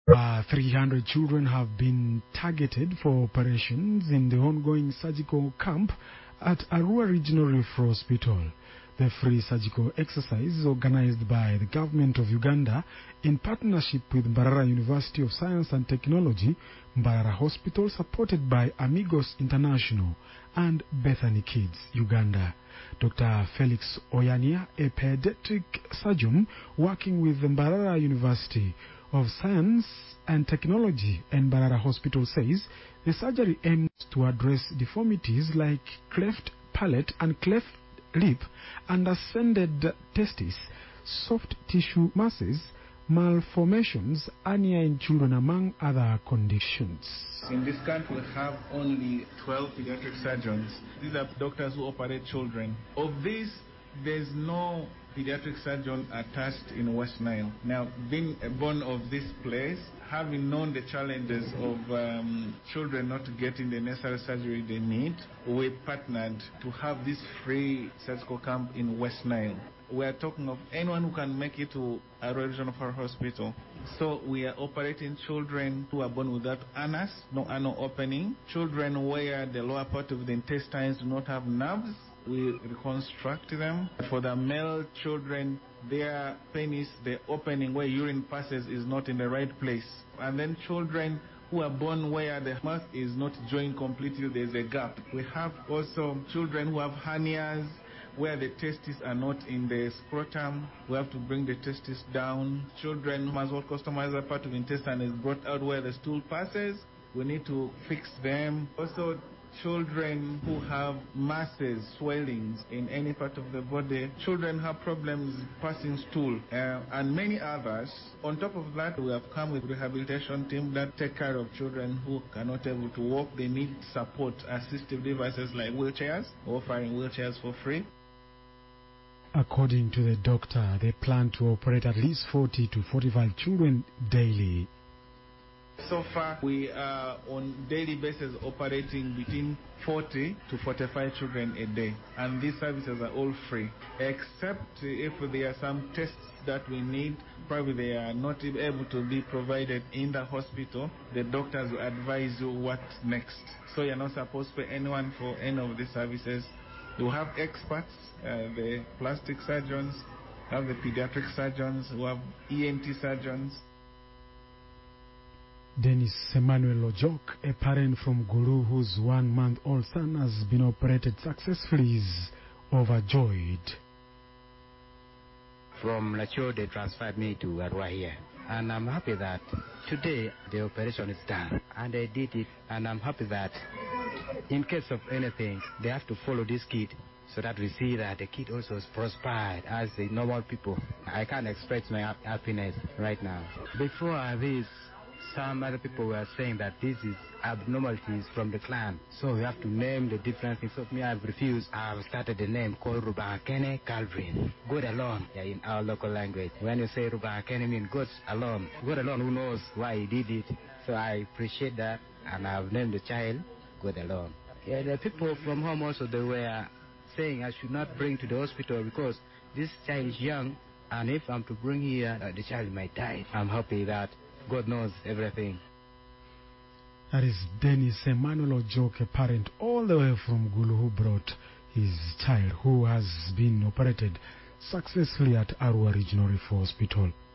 300 children have been targeted for operations in the ongoing surgical camp at Arua Regional Referral Hospital. The free surgical exercise organized by the government of Uganda in partnership with Mbarara University of Science and Technology, Mbarara Hospital, supported by Amigos International and Bethany Kids, Uganda. Dr. Felix Oyania, a pediatric surgeon working with the Mbarara University of Science and Technology and Mbarara Hospital, says the surgery aims to address deformities like cleft palate and cleft lip and ascended testis, soft tissue masses, malformations, hernia in children, among other conditions. In this country, we have only 12 pediatric surgeons. These are doctors who operate children. Of these, there's no pediatric surgeon attached in West Nile. Now, being born of this place, having known the challenges of children not getting the necessary surgery they need, we partnered to have this free surgical camp in West Nile. We are talking of anyone who can make it to a regional hospital. So we are operating children who are born without anus, no anal opening, children where the lower part of the intestines do not have nerves. We reconstruct them. For the male children, their penis, the opening where urine passes, is not in the right place. And then children who are born where the mouth is not joined completely, there's a gap. We have also children who have hernias, where the testes are not in the scrotum. We have to bring the testes down. Children who has what customizer part of the intestine is brought out where the stool passes. We need to fix them. Also, children who have masses, swellings in any part of the body. Children have problems passing stool, and many others. On top of that, we have come with rehabilitation team that take care of children who cannot able to walk. They need support, assistive devices like wheelchairs, offering wheelchairs for free. According to the doctor, they plan to operate at least 40 to 45 children daily. So far, we are on daily basis operating between 40 to 45 children a day. And these services are all free, except if there are some tests that we need. Probably they are not able to be provided in the hospital. The doctors will advise you what next. So you're not supposed to pay anyone for any of these services. You have experts, the plastic surgeons, have the pediatric surgeons, who have ENT surgeons. Dennis Emmanuel Ojok, a parent from Gulu whose 1-month-old son has been operated successfully, is overjoyed. From Lacho, they transferred me to Arua here. And I'm happy that today the operation is done. And they did it. And I'm happy that in case of anything, they have to follow this kid so that we see that the kid also is prospered as the normal people. I can't express my happiness right now. Before this, some other people were saying that this is abnormalities from the clan. So we have to name the different things. So me, I've refused. I've started the name called Rubakene Calvin. God alone, in our local language. When you say Rubakene, means God alone. God alone who knows why he did it. So I appreciate that. And I've named the child God alone. Yeah, the people from home also, they were saying I should not bring to the hospital because this child is young. And if I'm to bring here, the child might die. I'm happy that God knows everything. That is Dennis Emmanuel Ojok, a parent all the way from Gulu, who brought his child who has been operated successfully at Arua Regional Referral Hospital.